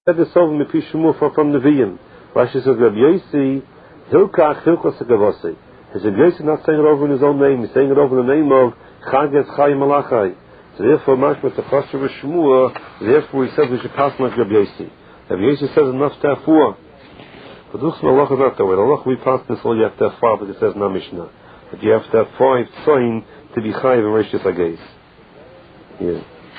said the Sovim Mepishumufa from Nevi'im. Rashi says Rabbi Yossi Hilkach Hilchos Gavasi. His Rabbi Yossi not saying it over in his own name. He's saying it over in the name of Chages Chayim Malachai. So therefore, Mashma Tachasher Shmua. Therefore, he says we should pass like Rabbi Yossi. Rabbi Yossi says enough to have 4. But Duchs Malach is not that way. Allah we pass this all you have to have 5, but it says in Mishnah. But you have to have 5 sign to be Chayiv and Rishis Agais. Yeah.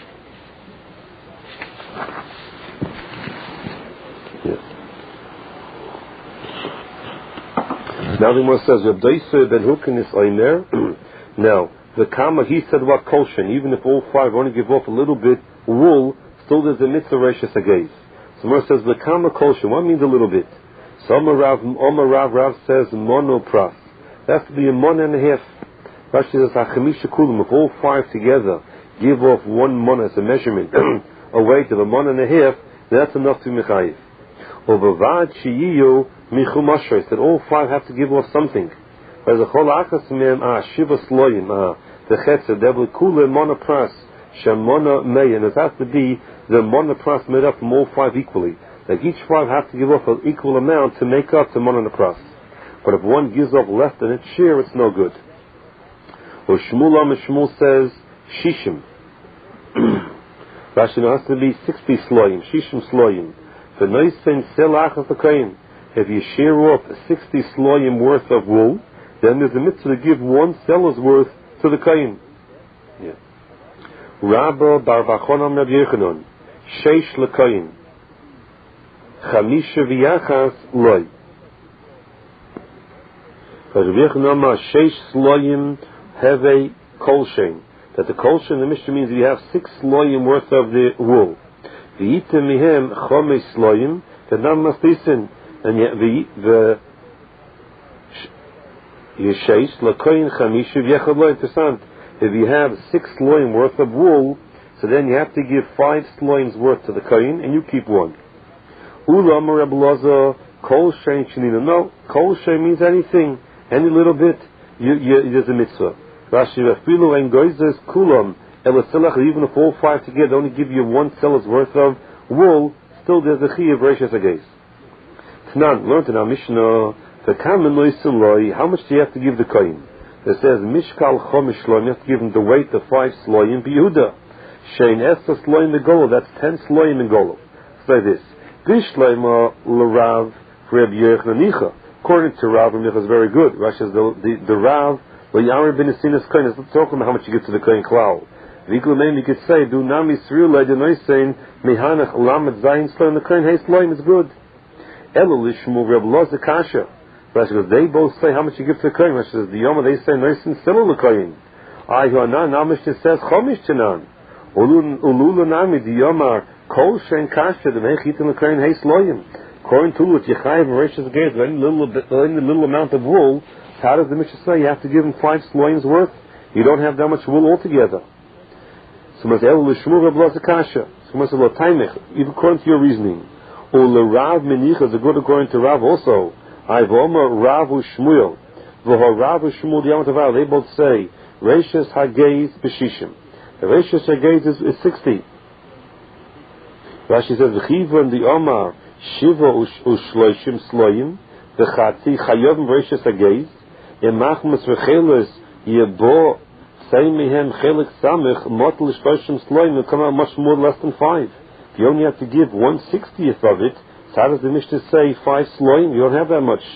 Now the Gemara says, Reb Daisa ben Hukin is Eimer. Now, the Kama, he said what Kolshen, even if all 5 only give off a little bit wool, still there's a mitzvah Rishis Agais. So the Gemara says, the Kama Kolshen, what means a little bit? So Omar Rav says, mono pras. That has to be a mon and a half. Rashi says, Hachamisha Kulim, if all 5 together give off 1 mon as a measurement, a weight of a mon and a half, that's enough to be Mechayiv. Obavad Shiyu Michumashois, that all 5 have to give off something. Whereas the Chol Akas Mem Shiva Sloyim, the Chetzer, there will Kula Monopras, Shamona May, and it has to be the Monopras made up from all 5 equally. Like each 5 have to give off an equal amount to make up the Monopras. But if one gives off less than its share, it's no good. Or Shmuel says Shishim. Rashi has to be 60 Sloyim, Shishim Sloyim. For Noisin Selach of the Kain. If you shear off 60 Sloyim worth of wool, then there's a mitzvah to give 1 seller's worth to the Kain. Yeah. Rabba Bar Bachonam Reb Yechanan, Sheish L'Kain, Chamisha V'Yachas Loi. Because Reb Yechanan Sheish Sloyim Heve Kolshen. That the Kolshen, the Mishnah means you have 6 Sloyim worth of the wool. V'yitem mihem Chomesh Sloyim, that not must listen. And yet the Yesheish L'Koyin Chamishiv Yechad Lo Interessant. If you have 6 sloim worth of wool, so then you have to give 5 sloims worth to the Koyin, and you keep 1. Ulam Reb Loza Kol Shein Shnina. No, Kol Shein means anything, any little bit. There's a mitzvah. Rashi Rafilu and Goizes Kulam Elasilach. Even if all 5 together only give you 1 seller's worth of wool, still there's a Chi of Rishis Agais. Tanan, learned in our Mishnah, the Kamen Noisin Loi, how much do you have to give the Koyin? It says, Mishkal Chomish Sloim, you have to give him the weight of 5 Sloim, B'Yehuda. Shein Esta Sloim Megolo, that's 10 Sloim Megolo. Say this, Bishleima L'Rav Reb Yechna. According to Rav, Nicha is very good. Rashi says, the Rav, L'Yamar Ben Esinas Koyin, let's talk about how much you give to the Koyin Klal. V'Iklumeim, you could say, Do Nami Sriul Leid Noisin, Mehanach Lamed Zayin Sloim, the Koyin Hey Sloim is good. Elulishmu Reb Loza Kasha. Rashi goes, they both say how much you give to the Koyin. Rashi says, the Yoma, they say, Noisin Silul L'Koyin. Ayhuanan, Amish says, Chomish Tanan. Ulula Nami, the Yoma, Kol Shen Kasha, the Mechitin L'Koyin Hey Sloyim. According to it, Yechayiv and Rishis Geir, any little amount of wool, how does the Mishnah say you have to give him 5 sloims worth? You don't have that much wool altogether. So Maz Elulishmu Reb Loza Kasha. So Maz Lo Taimech, even according to your reasoning. Ula Rav Menicha is a good according to Rav also. Ivoma Ravu Shmuel. V'ho Ravu Shmuel Yamatavar. They both say Reishis Hageiz B'Shishim. The Reishis Hageiz is 60. Rashi says V'chiva and the Omar Shiva Ushloishim Sloyim V'chatzi Chayovim Reishis Hageiz Yemachmas V'chelis Yebo Say Mehem Chelik Samich Motel Shloishim Sloyim will come out much more less than 5. You only have to give 1/60th of it. So how does the Mishnah say 5 sloim? You don't have that much.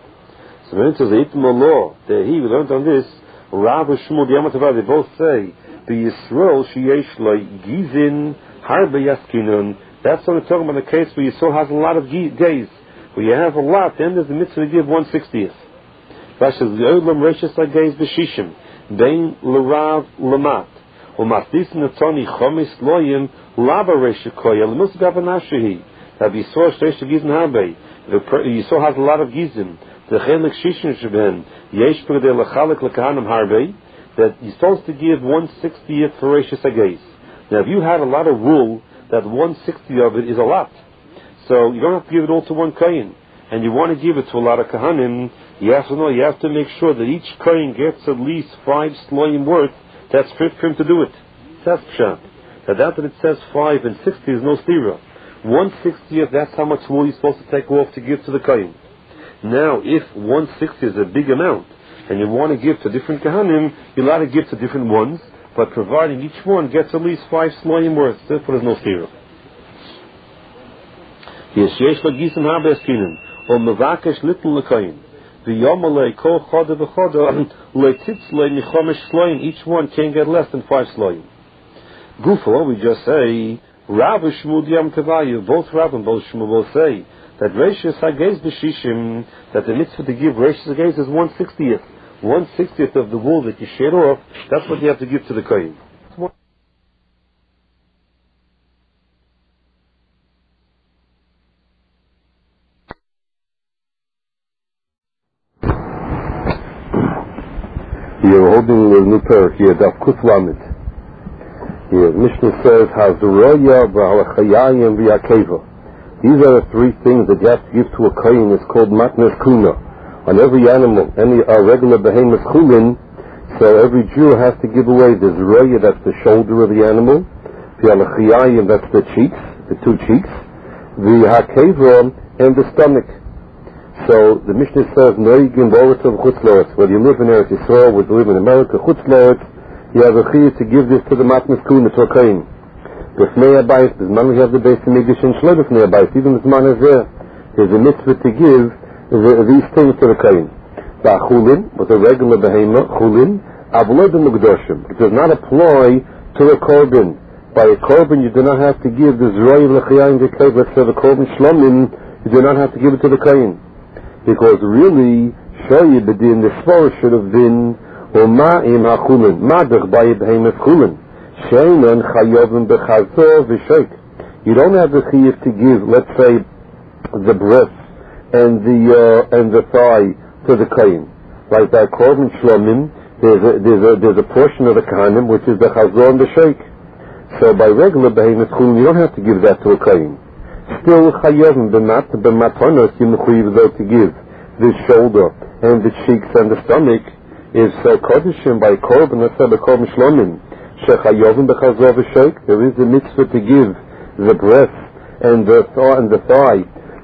So when it says Eitim Allah, we learned on this, Rav and Shmuel Yamatavar, they both say, the Yisrael Sheyesh Loi Gizin Harbe Yaskinun. That's what we're talking about, the case where Yisrael has a lot of gays. Where you have a lot, then there's the mitzvah to give 1/60th. Rashi says, the Olam Reshis HaGeis B'Shishim, Bein L'Rav L'Mat. Umatis Natoni Chomis Loyim Laba Reshikoy El Musgab Nashihi. That Yisrael Sheish Gizin Harbe. Yisrael has a lot of gizim. The Chelik Shishin Sheben Yesh Pegdei Lachalek Lekahanim Harbe. That you're supposed to give 1/60th for Reshis Hagais. Now, if you had a lot of wool, that 1/60 of it is a lot. So you don't have to give it all to one kohen. And you want to give it to a lot of kahanim, you have to know, you have to make sure that each kohen gets at least 5 sloim worth. That's fit for him to do it. That's pshat. That it says 5 and 60 is no stira. 1/60th, that's how much wool you're supposed to take off to give to the kohen. Now, if 1/60 is a big amount, and you want to give to different kahanim, you're allowed to give to different ones, but providing each one gets at least 5 sloyim worth. Therefore, there's no stira. Yes, yesh lagisim habeskinim, or mevakesh little lekayin. V'yomalei kol choda v'choda, le'titzlei michomesh sloyim, each one can't get less than 5 sloyim. Gufo, we just say, Rav Shmuel Yam Kavayu, both Rav and both Shmuel both say, that Reishis Hagez B'Shishim, that the mitzvah to give Reishis Hagez is 1/60th. 1/60th of the wool that you shed off, that's what you have to give to the kohen. You're holding the new pair here, Daf Kuf Lamed. Here, Mishnah says, Hazuroya v'halachayayim v'yakeva. These are the 3 things that you have to give to a kohen. It's called matnas kuna. On every animal, any regular behemoth chulin, so every Jew has to give away the zroya, that's the shoulder of the animal, the alachiyayim, that's the cheeks, the 2 cheeks, the hakeva, and the stomach. So the Mishnah says, noigim b'oretov chutzlaretz, whether you live in Eretz Yisrael, whether you live in America, chutzlaretz, you have a chiyah to give this to the matnas kuna, to a kohen. B'fnei abayis, b'zman we have the base of Mikdash and shlo b'fnei abayis, even b'zman is there. There's a mitzvah to give these things to the kohen. Chulin, with a regular behemoth, chulin, avlod mukdoshim. It does not apply to a korban. By a korban, you do not have to give the zroy l'chayim v'kev. Let's say the korban shlomim, you do not have to give it to the kohen, because really, shoyi b'din the svara should have been u'ma'im ha'chulin, madach by a behemoth chulin, sheinan chayovim b'chazor v'shoik. You don't have the chiyuv to give, let's say, the breast and the thigh to the kohen. Like that korban shlomim, there's a portion of the kahanim which is the chazor and the sheik. So by regular behemoth chulin, you don't have to give that to a kohen. Still chayevim b'matonos, you mechuyev though to give the shoulder and the cheeks and the stomach is kodeshim by korban. Let's say the korban shlomim shechayevim b'chazor v'sheik. There is a mitzvah to give the breast and the thigh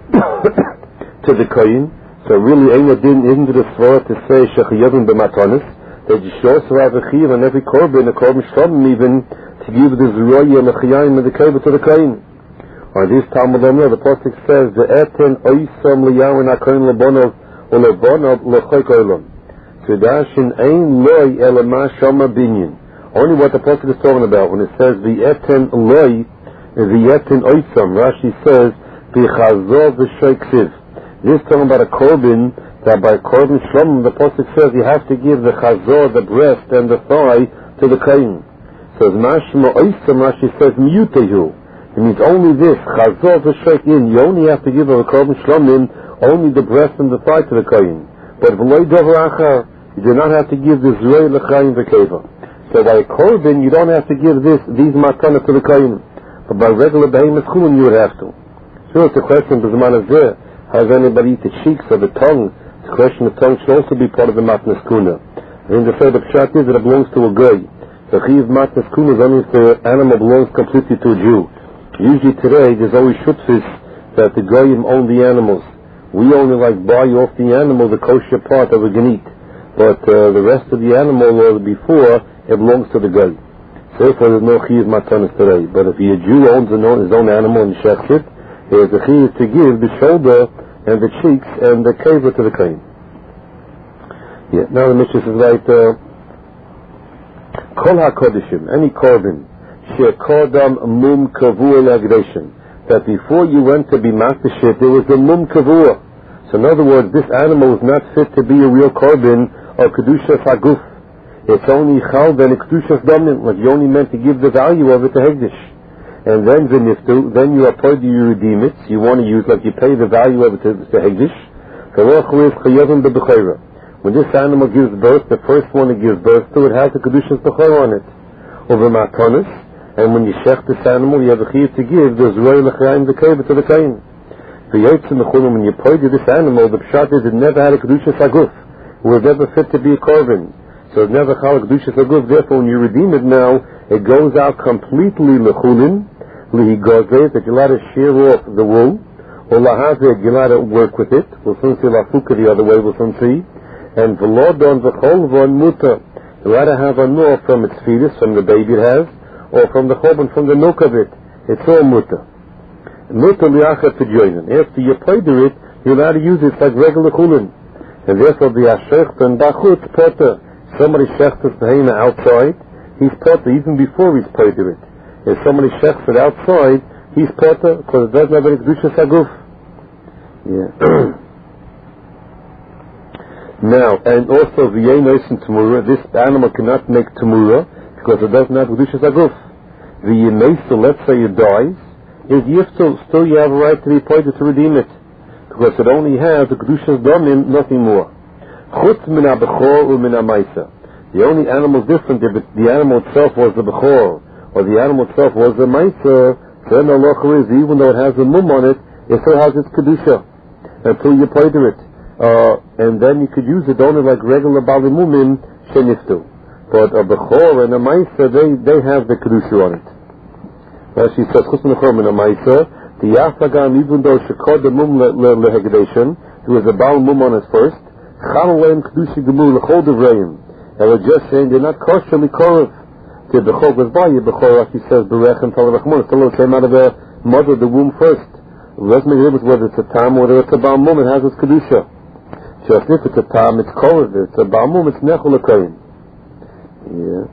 to the kohen. So really, ain't into the svara to say shechayavim b'matonis, that you should also have a chiv on every korban, a korban shlomim even, to give the zroya and the chayayim and the keva to the kohen. On this Talmud Amr, the pasuk says, the eten oisam liyawen hakohen lebonov ulebonov lechoik olam. Tridashin ein loy elama shama binyin. Only what the pasuk is talking about when it says the eten loy, the eten oisam. Rashi says the chazor v'shoik siv. This is talking about a korban, that by korban shlomim, the pasuk says you have to give the chazor, the breast, and the thigh to the kohen. So mashma oisam, Rashi says mutehu. It means only this, chazor v'shoik in. You only have to give a korban shlomim, only the breast and the thigh to the kohen. But v'loy davar achar, you do not have to give the zroy l'chayim v'keva. So by a korban, you don't have to give these matana to the kohen. But by regular behemoth chulin, you would have to. So it's a question, b'zman is there. Has anybody eat the cheeks or the tongue? The question of tongue should also be part of the matnas kuna. I think the third pshat is that it belongs to a goy. The chiv matnas kuna is only if the animal belongs completely to a Jew. Usually today there's always shutfis that the goyim own the animals. We only buy off the animal the kosher part that we can eat. But the rest of the animal or before, it belongs to the goy. So therefore there's no chiv matanas today. But if a Jew owns his own animal and shechs it, there's a chiyuv to give the shoulder and the cheeks and the keva to the kohen. Yeah. Now the Mishnah says kol hakodeshim, any korban, shekodam mum kavua lagdeshin, that before you went to be maktashit, there was a mum kavua. So in other words, this animal is not fit to be a real korban or kedushas haguf. It's only chal then a kedushas domin, like you only meant to give the value of it to hegdish. And then v'niftu, then you appoint you redeem it. You want to use, like you pay the value of it to hegdish. When this animal gives birth, the first one it gives birth to, it has the kedushas b'chayr on it. Over matanis, and when you shech this animal, you have a chiyuv to give the zroy l'chayim v'keva to the kohen. When you appoint this animal, the pshat is it never had a kedushas haguf. It was never fit to be a korban. So it never had a kedushas haguf. Therefore, when you redeem it now, it goes out completely l'chulin. Lihi Gozeh, that you're allowed to shear off the wool, or Lahazeh, you're allowed to work with it. We'll soon see Lafuka the other way, we'll soon see. And Velodon V'cholvon Muta, you're allowed to have a nur from its fetus, from the baby it has, or from the chobon, from the milk of it. It's all Muta. Muta Liacha Pidyonin. After you playder it, you're allowed to use it like regular chulin. And therefore the Ashech and Bachut Potter. Somebody shechts the Behema outside, he's Potter even before he's playder it. If somebody shechts it outside, he's Potter because it doesn't have any Kedusha Saguf. Yeah. Now, and also the Yenos and Tamura, this animal cannot make Tamura because it doesn't have Kedusha Saguf. The Yenos, let's say it dies, is still you have a right to be Potter to redeem it. Because it only has the Kedusha's Domim, nothing more. Chutz min ha-bechor u min ha-maisa. The only animal different if the animal itself was the bechor, or the animal itself was the maisa, then the locher is, even though it has a mum on it, it still has its Kedusha, until you playder it. And then you could use it only like regular balimumin, sheniftu. But a bechor and a maisa, they have the Kedusha on it. She says, chutz min ha-bechor min ha-maisa, the Yafagam, even though Shekod the Mum Lehegedation, there was a Baal Mum on it first, Chalaleim Kedushi Gemur Lechol Devrayim. And we're just saying they're not kosher Mikorov. The Bechor was by you, Bechor, like he says, Berech and Talavachmon, still came out of the mother, the womb first. Let's make it whether it's a Tam or whether it's a Baal Mum, it has its Kedusha. Just if it's a Tam, it's Korov. If it's a Baal Mum, it's Nechol Lekayim. Yeah.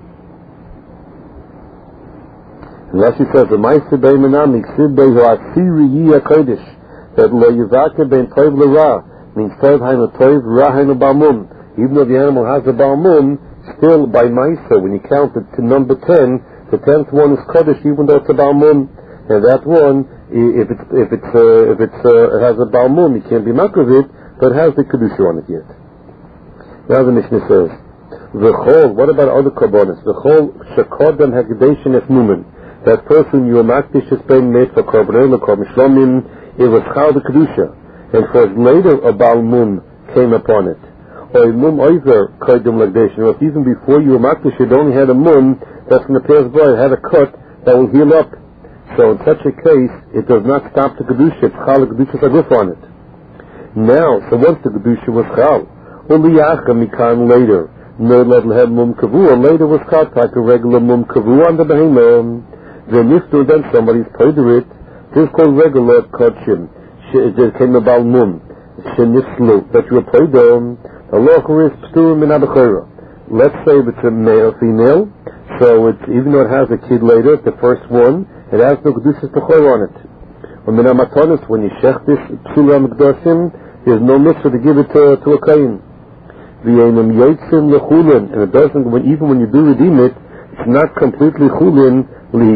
And Rashi says, the Maisa Bei Menam, Iksib Bei Ho'asiri Yi HaKodesh, that Lo Yivake Ben Toiv L'Ra, means Toiv Hainu Toiv, Ra Hainu Balmum. Even though the animal has a Balmum, still by Maisa, when you count it to number 10, the 10th one is Kodesh, even though it's a Balmum. And that one, if it has a Balmum, you can't be mak of it, but it has the Kedusha on it yet. Now the Mishnah says, V'chol, what about other Kabbanis? V'chol Shekodem Hagdeshin Es Mumen. That person you makdish is being made for korbanei lekom shlomim, it was chal the kedusha, and for later a Baal Mum came upon it, or a Mum over koydem lagdeshin, or even before you makdish it only had a Mum that's from the past blood, had a cut that will heal up. So in such a case, it does not stop the kedusha. It's chal the kedusha saguf on it. Now, so once the kedusha was chal, uliyacha mikan later, no let have Mum kavu, later was chal like a regular Mum kavu on the behemah. Then somebody's playder it. This is called regular kodshim. It came about mum. Shenifslu. That you were playder. The locher is p'sturim min ha-bechora. Let's say if it's a male, female. So it's, even though it has a kid later, the first one, it has no kedushas bechor on it. When you shech this p'sula mikdoshim, there's no mitzvah to give it to a kain. V'yenim yotzim lechulin. And it doesn't, even when you do redeem it, it's not completely chulin.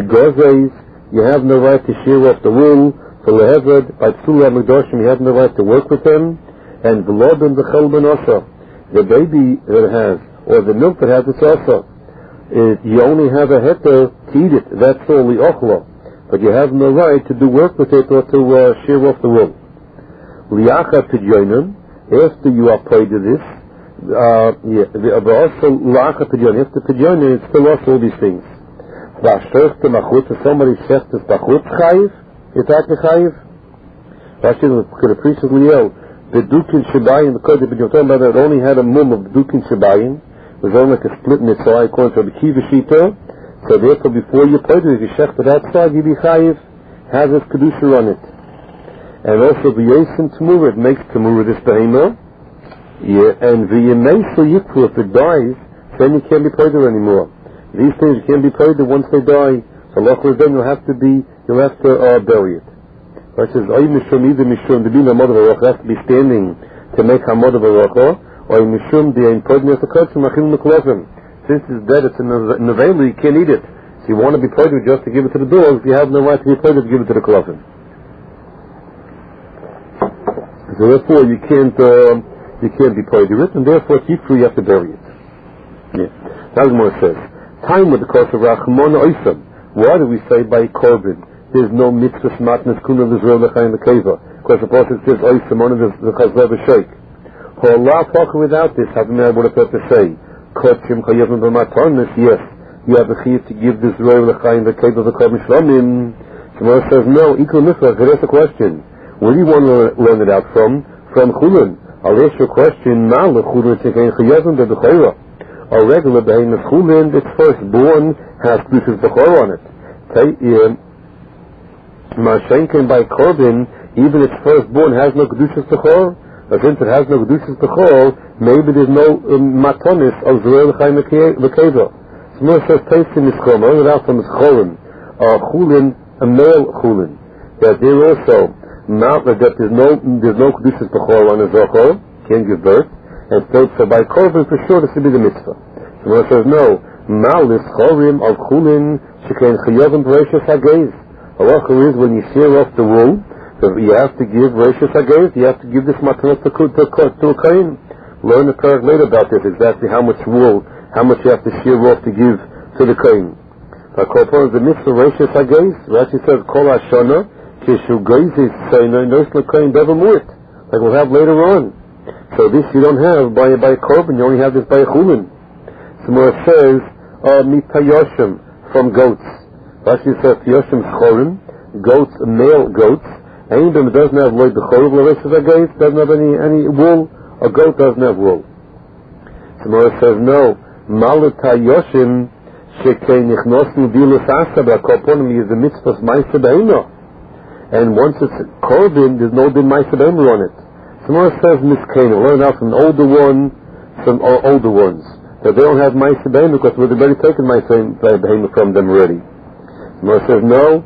You have no right to shear off the wool. For leheved, by Psula Megdoshim, you have no right to work with them. And v'lodin v'chelben also, the baby that it has, or the milk that has it also, you only have a heter to eat it. That's all the ochlo. But you have no right to do work with it or to shear off the wool. Liacha pidyonim, after you are paid to this, but also liacha pidyonim, after pidyonim, it's still also all these things. If somebody shechts the bachut chayiv, it's actually chayiv. Rashi could appreciably yell, the dukin shabayim, because if you're talking about that, it only had a mum of dukin shabayim, it was only like a split mitzvah according to the kiva shita. So therefore, before you play it, if you shecht it outside, you be chayiv, has its kedusha on it. And also the yasin tamura, it makes tamura this behemah. Yeah, and the yemeisu yikru, if it dies, then you can't be played anymore. These things can't be played once they die. So then you'll have to bury it. It says, Oy mishum, either mishum, the bina mother baruch has to be standing to make her mother baruch, or mishum, the important of the kachim, achim nuklofim. Since it's dead, it's in the veil, you can't eat it. So you want to be played with just to give it to the dogs, you have no right to be played with to give it to the klofim. So therefore, you can't be played with it, and therefore, you have to bury it. Yeah. That's what it says. Time with the course of Rachmon Oisam. Why do we say by Korban? There's no mitzvah matnas kuna l'Israel l'chayim l'keva. Because the Prophet says Oisam on the chazlev v'sheik. Allah talking without this, having I would have to say, Kotchim chayevim b'matarnis, yes, you have a chiyuv to give the Israel l'chayim l'keva v'korban shlomim. Gemara says, no, Ikul Mitzvah, could ask a question. Where do you want to learn it out from? From Chulin. I'll ask you a question, Ma L'Chulin Tzikein Chayavim B'B'Chayra. A regular behemoth Chulin, its firstborn, has Kedushas B'Chor on it. Mashenkin by Korban, even its firstborn has no Kedushas B'Chor. But since it has no Kedushas B'Chor, maybe there's no Matonis of Zerel L'Chaim L'Keva. So Gemara says, Teisim Yischol, learn it out from Chulin. Chulin, a male Chulin. That there also, not that there's no Kedushas B'Chor on a Zochor, can't give birth. And so by Korban, for sure, this would be the mitzvah. So Gemara says, no. Malis Chorim of Chulin, Shekain Chayavim B'Reishis HaGeiz. Halacha is when you shear off the wool, so you have to give Reishis HaGeiz, you have to give this matanot to a kohen. Learn a parak later about this, exactly how much wool, how much you have to shear off to give to the kohen. Upon the mitzvah Reishis HaGeiz, Rashi says, Kol Hashana, Kishu Geizis Seina, Nos L'Kohen Bevamuit, like we'll have later on. So this you don't have by a korban, you only have this by a chulin. Somewhere it says, Mitayoshim, from goats. Rashi says, Yoshim Chorim, goats, male goats. Any of them doesn't have loy b'chorim, l'reishis hageiz, doesn't have any wool. A goat doesn't have wool. Somewhere it says, no. Malutayoshim, shekei nichnosim bilas asa, b'akoponim is the mitzvah's ma'aseh b'eino. And once it's korban, there's no din ma'aseh b'eino on it. Somewhere it says, miskenu, learn out from older ones, that they don't have ma'aseh b'eino because we've already taken ma'aseh b'eino from them already. Somewhere it says, no.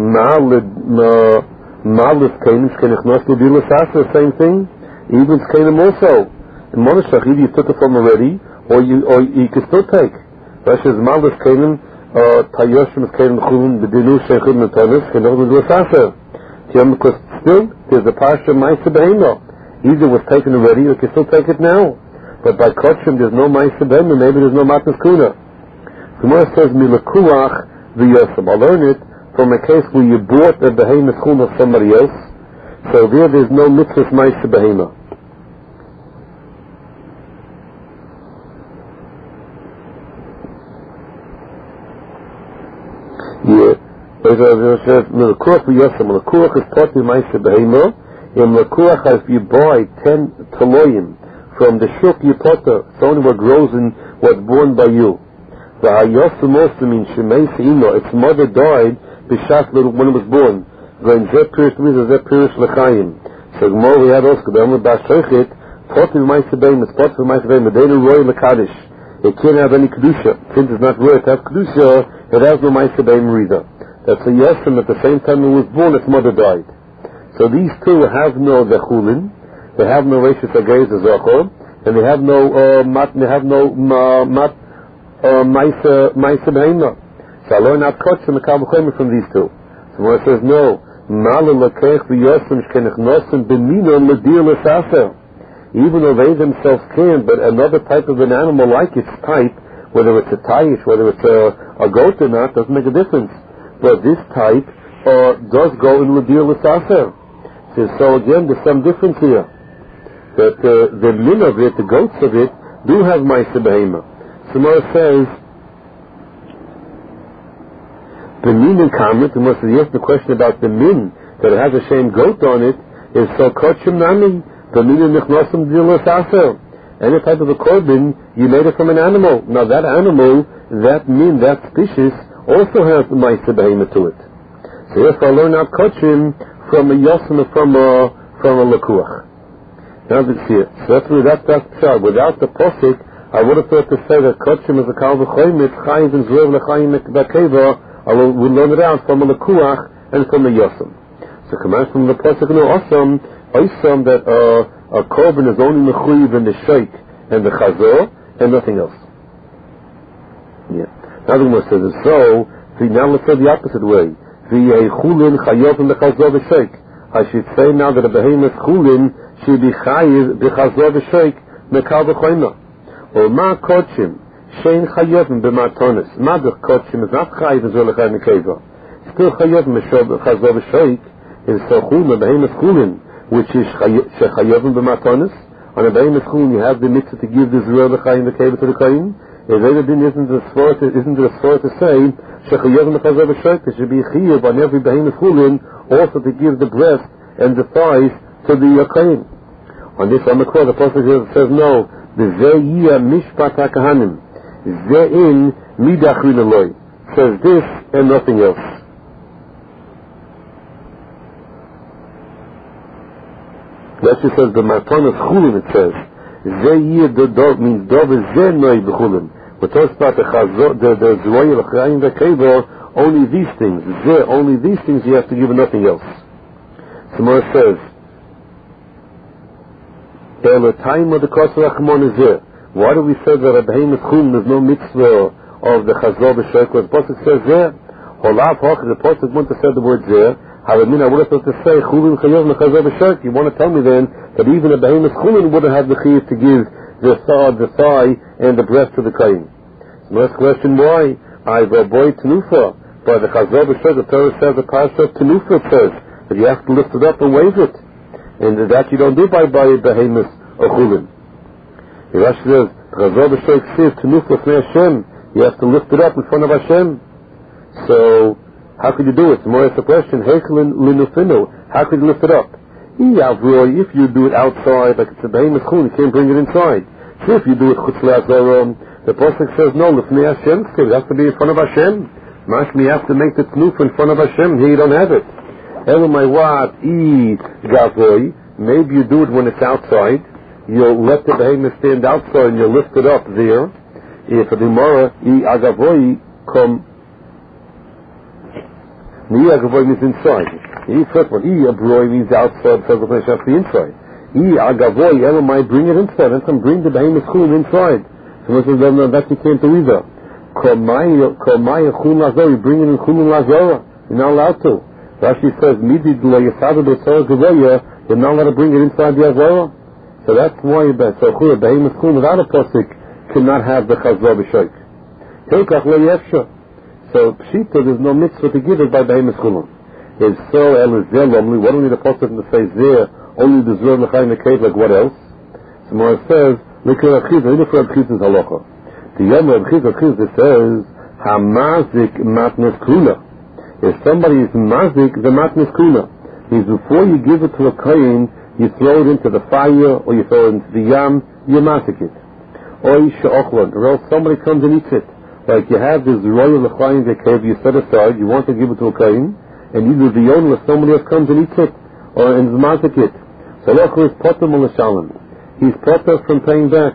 Malus Kainim Shkenichnos Lubilas Asa, the same thing. Even Kainim also. In Monashach, either you took it from already, or you can still take. Rashi says, Malus Kainim, Tayoshim Kainim Chulun, B'dinu Shechim Natonis, Shkenichnos Lubilas Asa. Because still, there's a Parsha Ma'aseh B'Eino. Either it was taken already, or you can still take it now. But by Kotchim, there's no Ma'aseh B'Eino, maybe there's no Matnas Kuna. Gemara says, Milakuach V'Yosem. I'll learn it from a case where you bought a behemoth chum of somebody else, so there's no mitzvah ma'aseh behemoth. Yeah. L'kuach v'yosem. L'kuach is taught in ma'aseh behemoth. In l'kuach, if you buy 10 taloyim from the shuk yipota, it's only what grows in what's born by you. The hayosem also means shemei se'ino. Its mother died B'shas when it was born. When Zeh Pirish Mitzvah, Zeh Pirish L'chaim. So Gemara we had also, the Amr Bas Shochet, taught in Ma'aseh Behemoth, it's taught in Ma'aseh Behemoth, they don't roy L'Kadish. It can't have any Kedusha. Since it's not roy to have Kedusha, it has no Ma'aseh Behemoth either. That's a Yosem, at the same time it was born, its mother died. So these two have no Chulin, they have no Reishis HaGeiz Zochor, and they have no Ma'aseh Behemoth. So I learn out Kotch and the Kabbalah from these two. So when it says, no, even though they themselves can, but another type of an animal like its type, whether it's a taish, whether it's a goat or not, doesn't make a difference. But this type does go in Ladir L'Saser. So again, there's some difference here. That the min of it, the goats of it, do have Ma'aseh Behemoth. Somewhere it says, the min and kamrit, and once you ask the question about the min, that it has a shame goat on it, is so kotchim nami, the min and nichnosim dilas aser. Any type of a korban, you made it from an animal. Now that animal, that min, that species, also has the ma'aseh behemoth to it. So therefore I learn out kotchim from a yosem, from a lekuach. Now let's see it. So that's pshar. Without the posik, I would have thought to say that kotchim is a kal v'choyim, it's chayim and zrev l'chayim b'keva. We learn it out from the Lekuach and from the Yosem. So command from the Pasuk no Osam, that a korban is only mechuyev in the sheikh and the chazor and nothing else. Yeah. Now the Gemara says it. So now let's say the opposite way. The chulin chayav and the chazor the sheikh. I should say now that a behemoth chulin should be chayiv the chazor the sheikh mekal v'choyma. Or ma kodshim. Shein chayovim b'matonis. Madach kotchim is not chayiv as well as nekeva. Still chayovim chazor v'sheik is sochulin, behemoth chulin, which is chayovim b'matonis. On a behemoth chulin you have the mitzvah to give the zrel l'chayim nekeva to the kohen. If isn't it a svara to say There should be a chiyuv on every behemoth chulin also to give the breast and the thighs to the kohen. On this on the quote, the Apostle says no. The Ze'iyah Mishpat HaKahanim Ze'in Midachrin Eloi says this and nothing else. That just says the Matanas Chulin, it says Ze'iyah the dog means dog is Ze'noi B'chulin. We're talking about the Zoya, the Chayim, the Kevor, only these things. Only these things you have to give and nothing else. Samar says, the time of the Kosher Achmon is there. Why do we say that at Behemoth Chum there's no mitzvah of the Chazor B'Shek? The Pasuk says there, Holav Hoch, the Pasuk wouldn't have said the word there. I would have thought to say, Chulin Chayov Chazor B'Shek. You want to tell me then that even a Behemoth Chulin wouldn't have the chiyuv to give the thigh and the breast to the Kain. Next question, why? I boy Tenufa. By the Chazor B'Shek, the Torah says, the Pasuk of Tenufa says that you have to lift it up and wave it. And that you don't do by a behemoth or chulin. Rashi says, Chazor B'Shek says, Tenufa Fnei Hashem, you have to lift it up in front of Hashem. So, how could you do it? More ask the question, Heichel Linufinu, how could you lift it up? If you do it outside, like it's a behemoth chulin, you can't bring it inside. So if you do it chutz le'azorom, the Pasuk says, no, Lifnei Hashem, it has to be in front of Hashem. Mashmi, you have to make the Tenufa in front of Hashem, here you don't have it. Gavoy, maybe you do it when it's outside. You'll let the behemoth stand outside and you'll lift it up there. If the Gemara, Agavoy come, Agavoy means inside. First one, Abroy means outside, because the place has to be inside. Agavoy, Elamai, bring it inside, and some bring the behemoth chum inside. So this is that you can't do either. Komaya chum lazor, you bring it in chum lazor. You're not allowed to. Rashi says, you're not allowed to bring it inside the Azara. So that's why you bet. So a behemoth chum without a pasuk cannot have the Chazor B'Shek. So Pshita, there's no mitzvah to give it by behemoth chum. It's so Elizel only. What do we need a pasuk to say there? Only the Zur L'chaim Mekayt, like what else? So more it says, look at Achizah, look at Achizah's halacha. The Yom of Achizah says, Hamazik matnes kuna. If somebody is mazik, the matnes kuna means before you give it to a kohen, you throw it into the fire or you throw it into the yam, you mazik it. Or else somebody comes and eats it. Like you have this royal l'chaim v'kev you set aside, you want to give it to a kohen, and either the owner or somebody else comes and eats it, or and mazik it. So Lochel is potter l'shalom. He's potter from paying back.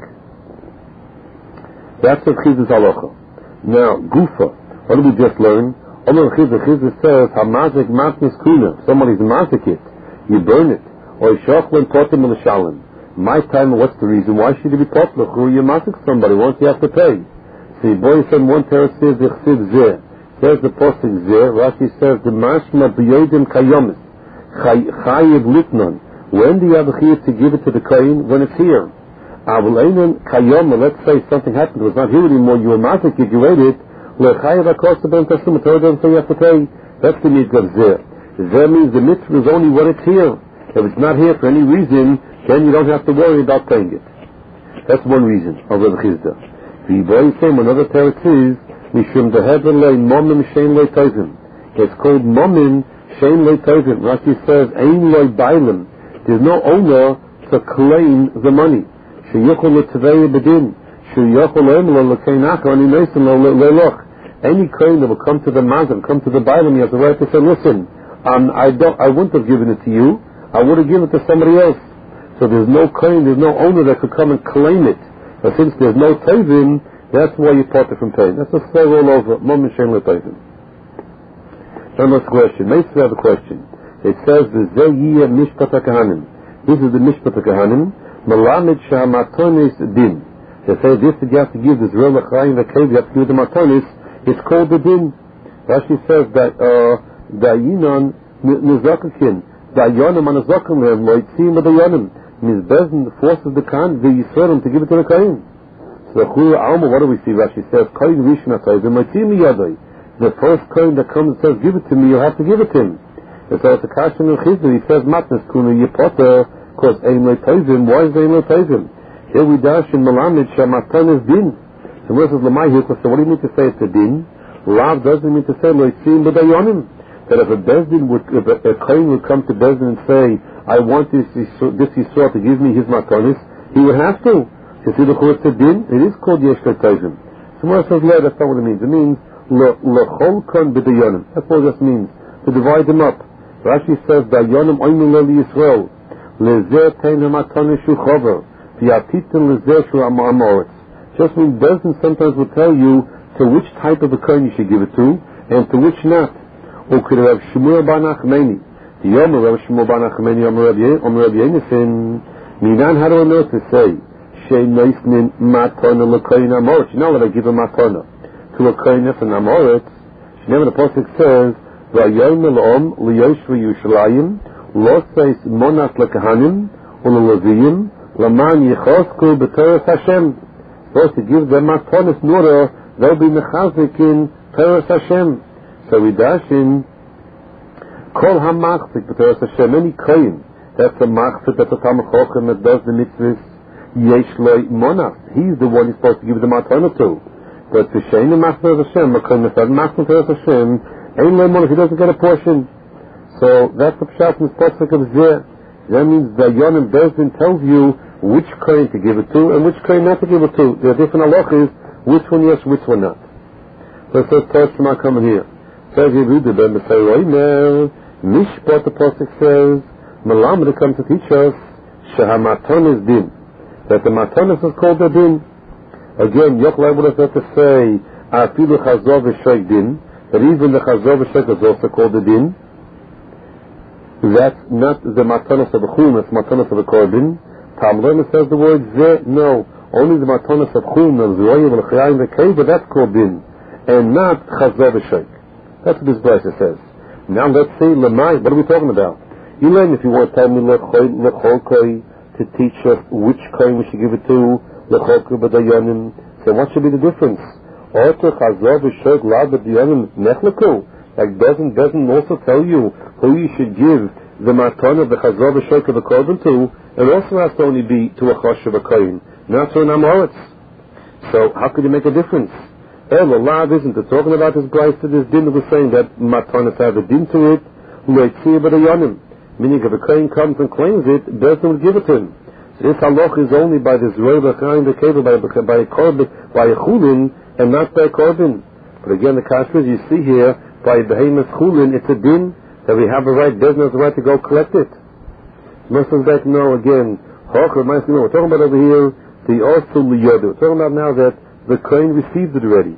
That's what Chiz's halacha. Now, Gufa, what did we just learn? Chizah says, Hamazik matnis kuna. Somebody's mazik it, you burn it. Or Shochlin potem l'shalom. My time, what's the reason? Why should you be potter? Who you mazik somebody? Once you have to pay. See, boy said one terror says Chsiv zeh. Says the posting zeh. Rashi says the mashma b'yodim kayomis. Chayiv litnon. When do you have a chiyuv to give it to the kohen? When it's here. Avulainan kayom. Let's say something happened. It was not here anymore. You were mazik it. You ate it. Lechayiv akosta ben tasum. The Torah doesn't say you have to pay. That's the mitzvah zeh. Zeh means the mitzvah is only when it's here. If it's not here for any reason, then you don't have to worry about paying it. That's one reason of the chizdah. The boy came another teretz is mishum dehevel le momim shein le tovim. It's called momim shein le tovim. Rashi says ein le bailim. There's no owner to claim the money. Sheyuchol letvei bedin. Sheyuchol emlo lekeinach ani mesim leloch. Any claim that will come to the mazim, come to the bailim, you have the right to say, listen, I wouldn't have given it to you. I would have given it to somebody else. So there's no claim, there's no owner that could come and claim it. But since there's no tovim, that's why you part it from paying. That's a slave all over. Moment shein le tovim. One last question. Maybe we have a question. It says the Zeyiyah Mishpat HaKahanim. This is the Mishpat HaKahanim. Malamid Sha'amatonis Din. They say this that you have to give, this real L'chaim V'kev, you have to give the Matonis. It's called the Din. Rashi says that Dayinon Nizakakin. Dayonim Anazakim Lev Loitzim Dayonim. Means Bezin forces the Khan, the Yisraelim, to give it to the Kain. So what do we see? Rashi says, Kain Rishna says, the first coin that comes and says, give it to me, you have to give it to him. And so it's a kashan in Chizah, he says, Matnas Kuna Yipota, because Ein Le Tovim, why is Ein Le Tovim? Here we dash in Malamid, Shamatan is Din. So where says Lamai here, so what do you mean to say it's a Din? Lav doesn't mean to say loitzim b'dayonim. That if a kohen would come to Bezdin and say, I want this Yisrael to give me his matanis, he would have to. You see the Chutz Din? It is called Yesh Tovim. Someone says, no, that's not what it means. It means l'chol kon b'dayonim. That's what it just means. To divide them up. Rashi says, Dayonim oinu lo Yisrael. Lezeh tein ha-matanis shu chover. V'yatitin lezeh shu ha-ma'amoretz. Just means Bezdin sometimes will tell you to which type of a kohen you should give it to, and to which not. Ukir Rav Shmuel bar Nachmani. The Yomer Rav Shmuel bar Nachmani Omer Rav Yonason. Minan, how do I know to say? Shei noisnin matona l'koyin amoretz. You know what I give a matona to a koyin from amoretz. Never the pasuk says, Vayom elom liyoshva Yerushalayim lo seis monas lekahanim u'leleviyim laman yichosku b'teres Hashem. Supposed to give them matonas in order they'll be mechazik in teres Hashem. So we dash in Kol HaMachzik B'Teres Hashem, any kohen that's a machzik, that's a Talmid Chochem that does the mitzvahs, Yesh Loi Monas, he's the one he's supposed to give the matana to. But to Shein Machzik Hashem, a kohen that's not Machzik B'Teres Hashem, Ein Loi Monas, he doesn't get a portion. So that's the pshat in the pasuk of Zeh. That means Dayan and Bezdin tells you which kohen to give it to and which kohen not to give it to. There are different halachas, which one yes, which one not. So it says, Torah Shema coming here. Says Yehuda ben B'Sayroimer, Mishpat, the pasuk says, Malamed come to teach us, Shehamatonis din, that the matonis is called a din. Again, Yochel would have to say, Afilu Chazor v'Shoik din, that even the Chazor v'Shoik is also called a din. That's not the matonis of the chum, it's matonis of the korban. Talmud says the word Zeh, no, only the matonis of chum, of Zoyim, and Chayim, but that's called din, and not Chazor v'Shoik. That's what this verse says. Now let's see, Lemai, what are we talking about? Elaine, if you want to tell me Lechol Koi, to teach us which coin we should give it to, Lechol Koi b'dayanim, so what should be the difference? Oto Chazor v'Shoik la b'dayanim nechleku. Like doesn't also tell you who you should give the matan of the Chazor v'Shoik of the korban to, it also has to only be to a chosh of a kohen, not to an amoretz. So how could you make a difference? Allah isn't talking about this price to this din that was saying that matanis have a din to it, meaning if a kohen comes and claims it, Bezdin would give it to him. So this halach is only by this road behind the cable, by a korban, by a chulin, and not by a korban. But again, the kashrus you see here, by a behemoth chulin, it's a din that we have a right, Bezdin has a right to go collect it. Muslims like no, again, we're talking about over here, the Osul Liyodu. We're talking about now that the kohen received it already.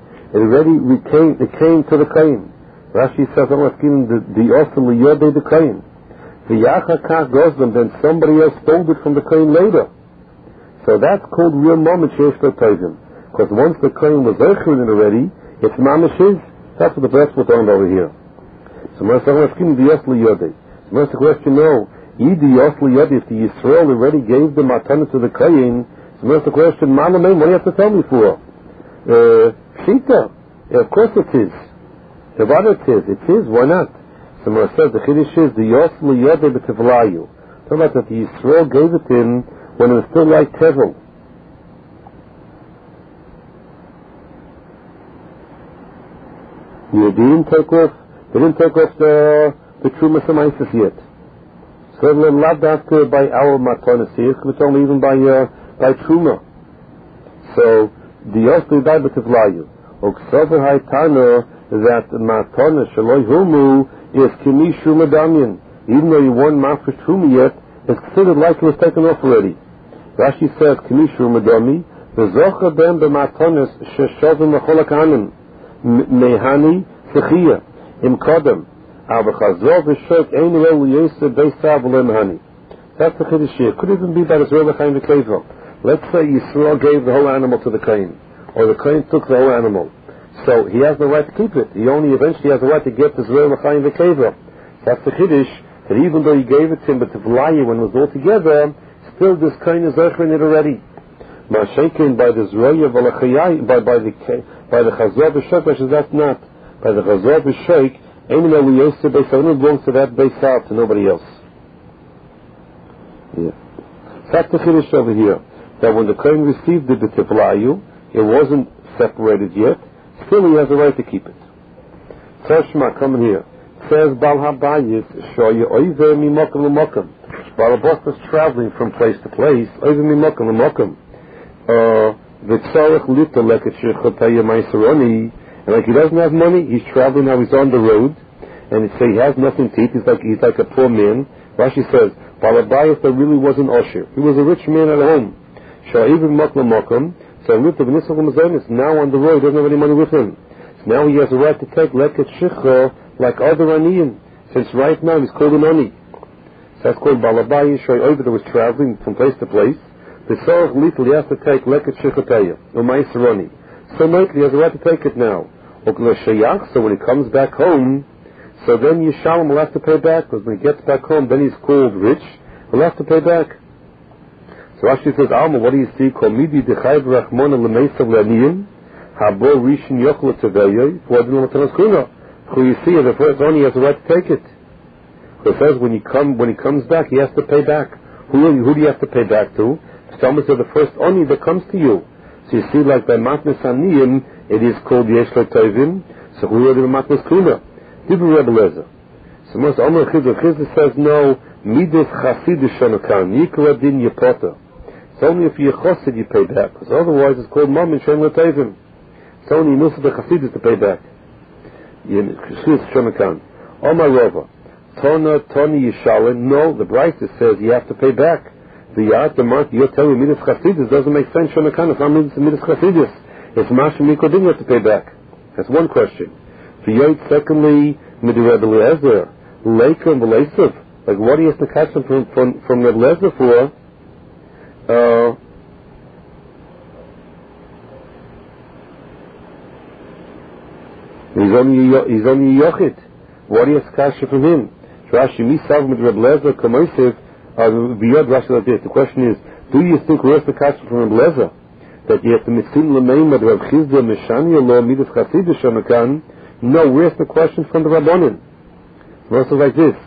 It came to the kohen. Rashi says, the Osul Liyodu the kohen. The Yachakach goes them, then somebody else stole it from the kohen later. So that's called real moment Shesh Tovim. Because once the kohen was Eichel already, it's mamish his. That's what the verse we're talking about over here. So the Osul Liyodu. So the question, no. If the Yisrael already gave the matana to the kohen, so the question, what do you have to tell me for? Shita. Of course it is. It is. Why not? So Moshe says the Chiddush is the Yosel Yodeh b'Tevlayu. Talk about that the Yisrael gave it to him when it was still like Tevel. They didn't take off the Trumas and Isis yet. So they're not after by our matanis here, it's only even by Truma. So the Yosel Yodeh b'Tevlayu. Oksover Haitano that matanis Shaloi Humu is Kimishu Madamian. Even though you weren't Mafresh Truma yet, it's considered like it was taken off already. Rashi says Kimishu Madami, V'zocha ben b'matanis sheshovim l'chol hakahanim mehani sechiyah im kodem al v'chazor v'shok ein reu l'yeseh beisav v'le mehani. That's the Chiddush here. Could even be by the Zerah l'chaim v'kever. Let's say Yisrael gave the whole animal to the kohen, or the kohen took the whole animal. So he has the right to keep it. He only eventually has the right to get the Zerah l'chaim v'kever. That's the Chiddush, that even though he gave it to him, but to Vlaya when it was all together, still this kohen is in it already. Ma'ashekin by the Zerah v'lachayai, by the Chazor v'shok, that's not. By the Chazor v'shok, Eimin Eliyoseh Beisav belongs to that Beisav, to nobody else. Yeah. That's the Chiddush over here. That when the kohen received the B'Tiflayu, it wasn't separated yet, still he has a right to keep it. Tashma, coming here. Says Bal Habayis, Shoya Oiver Mimokum L'Mokum. Balabos was traveling from place to place, Oiver Mimokum L'Mokum. V'tzarech Lita Leketshir Chotaya Maiseroni. And like he doesn't have money, he's traveling now, he's on the road, and he has nothing to eat, he's like a poor man. Rashi says, Balabayas that really wasn't Osher. He was a rich man at home. Shoya Mimokum L'Mokum. So Lita V'nisach L'Mazonis is now on the road, doesn't have any money with him. So now he has a right to take Leket Shichra like other Aniyim, since right now he's called an Ani. So that's called Balabayi Shoy that was traveling from place to place. The Sorach Lethal, he has to take Leket Shichapaya, or Maiseroni. So nightly he has a right to take it now. So when he comes back home, so then Yishalom will have to pay back, because when he gets back home, then he's called rich, he'll have to pay back. So Rashi says, Alma, what do you see? Komidi Dechayv Rachmona L'Meisav L'Aniyim, Habo Rishon Yochel Teveyoi, Fuadin L'Matanas Kuna. Who you see, the first one, he has the right to take it. So it says when he comes back, he has to pay back. Who do you have to pay back to? It's almost the first oni that comes to you. So you see, like by Matnas Aniyim, it is called Yesh Tovim. So who are the Matnas Kuna? Dibur Rebbe Lezer. So most Omer Chizah says no. Midas Chasidish Shonakan Yikra Din Yepota. It's only if you're Chosid you pay back, because otherwise it's called Mom and Shem Tovim. It's only Musa the Chasidis to pay back. Omar Rova, Tony Yishalin. No, the Brisa says you have to pay back. The Yad, the Mark, you're telling me Midas Chasidis doesn't make sense. Shonakan, it's not Midas Chasidis. It's Mashim Mikodin you have to pay back. That's one question. Secondly, Midireb Eliezer, Leiker and Beleisiv. Like what he has to catch him from Reb Eliezer for? He's only Yochid. What do you have to from him? Rashi Misav with Reb Eliezer Kamoisiv beyond Rashi like this. The question is, do you think where's the kasha from Reb Eliezer that you have to mitzim l'meim ad Reb Chizda Meshania lo midas Chasidish Shonakan? No, where's the question from the Rabbanim? It's also like this.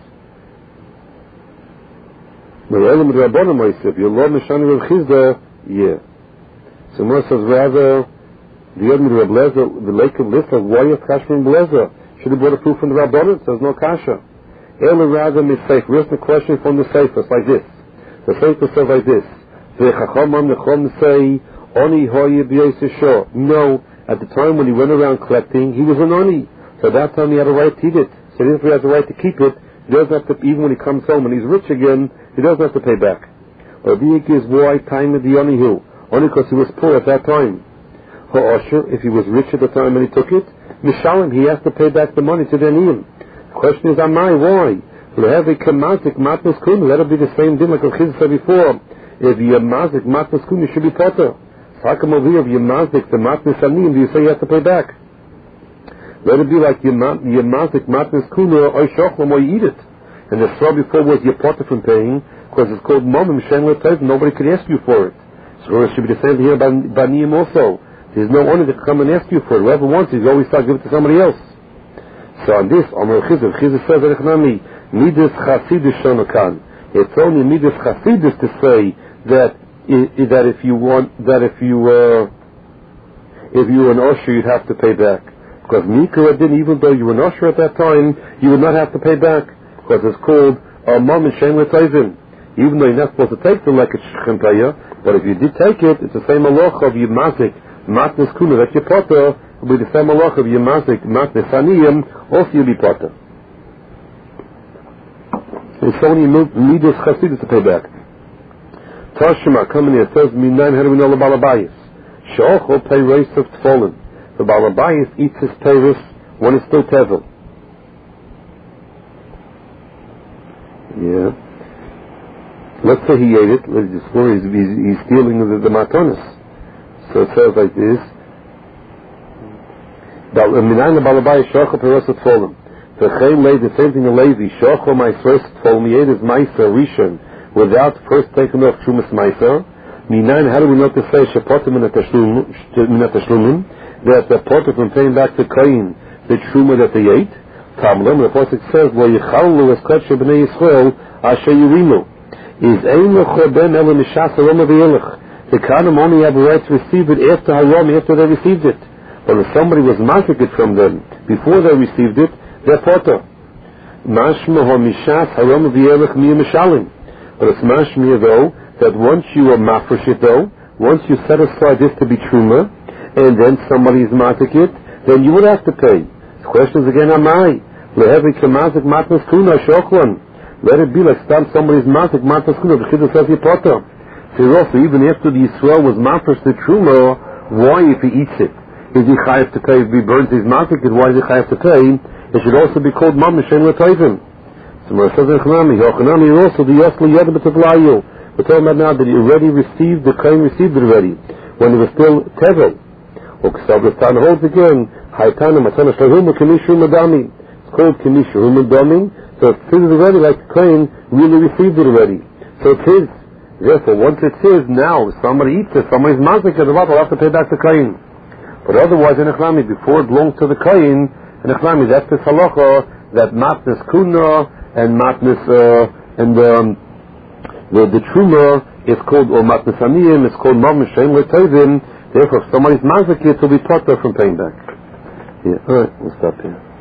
The Elam with Rabbanim Moisiv, you lo Meshania Reb Chizda, yeah. So Moshe says rather. The Yom Reb Eliezer, the lake of Lista, why you have kasha from Reb Eliezer? Should have brought a proof from the Rabbanim. There's no kasha. Ela rather missafe. Where's the question from the Sefer? It's like this. The Sefer says like this. The Chachamam Nechom say, Oni hoye b'yosesho. No, at the time when he went around collecting, he was an Oni. So at that time he had a right to eat it. So if he has a right to keep it, he doesn't have to, even when he comes home and he's rich again, he doesn't have to pay back. Or is why time of the Oni who? Only because he was poor at that time. If he was rich at the time when he took it, Mishalim, he has to pay back the money to the Aniyim. The question is, Amai, why? Let it be the same thing like Chiz said before. If you're mazik matnas kun, you should be potter. So how come over here, if you're mazik the matnas Aniyim, do you say you have to pay back? Let it be like you're mazik matnas kun or oishochlom or you eat it. And the straw before was your potter from paying, because it's called momim shen l'tayv, nobody could ask you for it. So it should be the same here by Aniyim also. There's no one that come and ask you for it. Whoever wants it, you always start giving it to somebody else. So on this, Amar Chizah says, Midas Chasidus Shonakan. It's only Midas Chasidus to say that if you were an Osher, you'd have to pay back. Because Mikra didn't, even though you were an Osher at that time, you would not have to pay back. Because it's called Mom and Shem L'Tayvim. Even though you're not supposed to take the Leket Shechempaya, but if you did take it, it's the same halacha of Yemazik. Matnas kuna that you potter will be the same halacha of Yemazik Matnas Aniyim, also you'll be potter. It's only Midas Chasidus to pay back. Tashima coming here says Minan how do we know the Balabayis? She'ochol peiros of Tfolin. The Balabayis eats his peiros when it's still tevel. Yeah. Let's say he ate it. He's stealing the matonis. So it says like this. Minan the Balabayis she'ochol peiros of Tfolin. The same thing in Levi. She'ochol my first Tfolin. He ate his Maisa Rishon without first taking off Shumas Maisa. Minan, how do we know to say Shepotim min ha-tashlumim, that the potter from paying back to Kain the Truma that they ate? Tamlim, the Pasuk says, Lo yichallu es b'nei Yisrael asher yirimu. Is ein locher ben ela mishas aroma v'yelech. The Kanim only have a right to receive it after Haram, after they received it. But if somebody was mazik it from them before they received it, they're potter. Mashma mishas haram v'yelech miya mishalim. But it's mashma though that once you are mafresh it though, once you set aside this to be truma, and then somebody is mazik it, then you would have to pay. The question is again, amai lehevi kemazik matnas kuna shoklan. Let it be like somebody's mazik matnas kuna. The chiddush says he potter. So also even after the Yisrael was mafresh the truma, why if he eats it? Is he chayav to pay if he burns his mazik? Why is he chayav to pay? It should also be called mamish and l'toivim. So Mar says in Chanami, Yochanami also the Yosli Yed B'Tavlayu. We're talking about now that he already received, the Kohen received it already, when he was still Tevel. Uksav holds again, Haytana Matana Shlahum Kimishu Madami. It's called Kimishu Madami. So it's treated already like the Kohen really received it already. So it's his. Therefore, once it's his, now if somebody eats it, somebody's mazik it, they'll have to pay back the Kohen. But otherwise in Echlami, before it belonged to the Kohen, in Echlami, that's this halacha that matnas kuna and matnas and the truma is called, or matnas aniyim is called mamish shein l'tovim. Therefore, if somebody's mazik it, will be potter from paying back. Yeah, all right, we'll stop here.